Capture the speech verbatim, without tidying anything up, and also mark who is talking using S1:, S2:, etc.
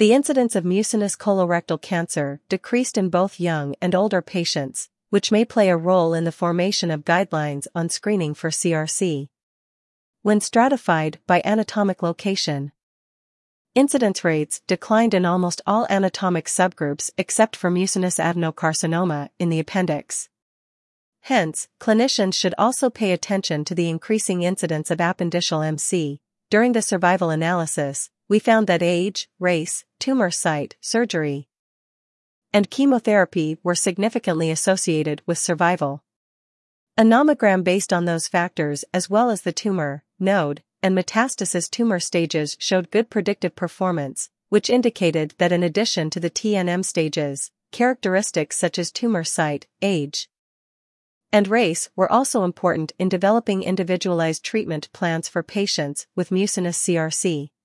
S1: The incidence of mucinous colorectal cancer decreased in both young and older patients, which may play a role in the formation of guidelines on screening for C R C. When stratified by anatomic location, incidence rates declined in almost all anatomic subgroups except for mucinous adenocarcinoma in the appendix. Hence, clinicians should also pay attention to the increasing incidence of appendiceal M C. During the survival analysis, we found that age, race, tumor site, surgery, and chemotherapy were significantly associated with survival. A nomogram based on those factors as well as the tumor, node, and metastasis tumor stages showed good predictive performance, which indicated that in addition to the T N M stages, characteristics such as tumor site, age, and race were also important in developing individualized treatment plans for patients with mucinous C R C.